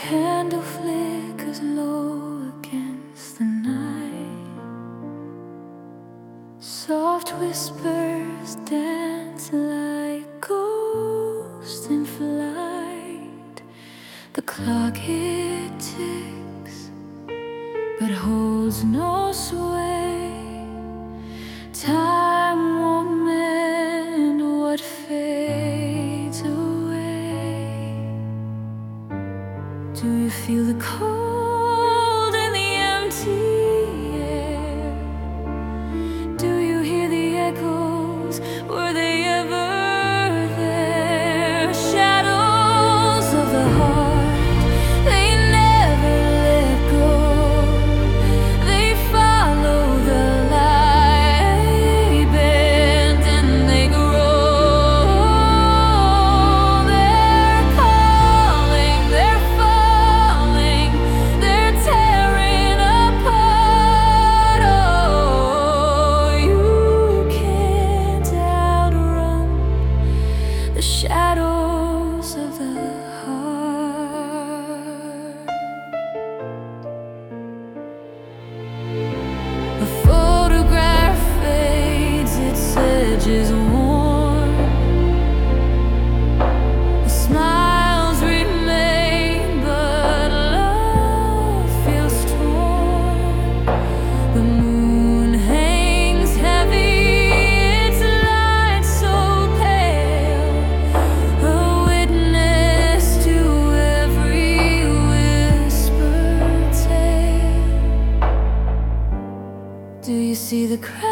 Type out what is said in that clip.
candle flickers low against the night. Soft whispers dance like ghosts in flight. The clock it ticks, but holds no sway. Time won't mend what fades away. Do you feel the cold in the empty air? Do you hear the echoes? Were they ever there? Shadows of the heart, they never let go. They follow the light, they bend and they grow. They're calling, they're falling, they're tearing apart. Oh, you can't outrun the shadows of the heart. A photograph fades, its edges worn. The smiles remain, but love feels torn. The moon hangs heavy, its light so pale, a witness to every whispered tale. Do you see the crowd